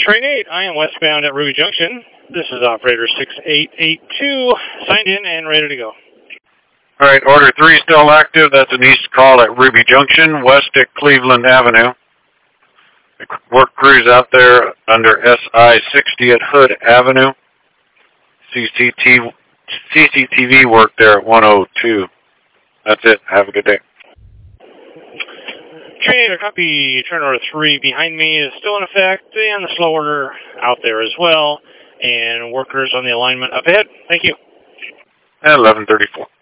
Train 8, I am westbound at Ruby Junction. This is operator 6882, signed in and ready to go. All right, order 3 still active. That's an east call at Ruby Junction, west at Cleveland Avenue. Work crews out there under SI-60 at Hood Avenue. CCTV work there at 102. That's it. Have a good day. Train 8, copy. Turn order 3 behind me is still in effect, and the slow order out there as well. And workers on the alignment up ahead. Thank you. At 11:34.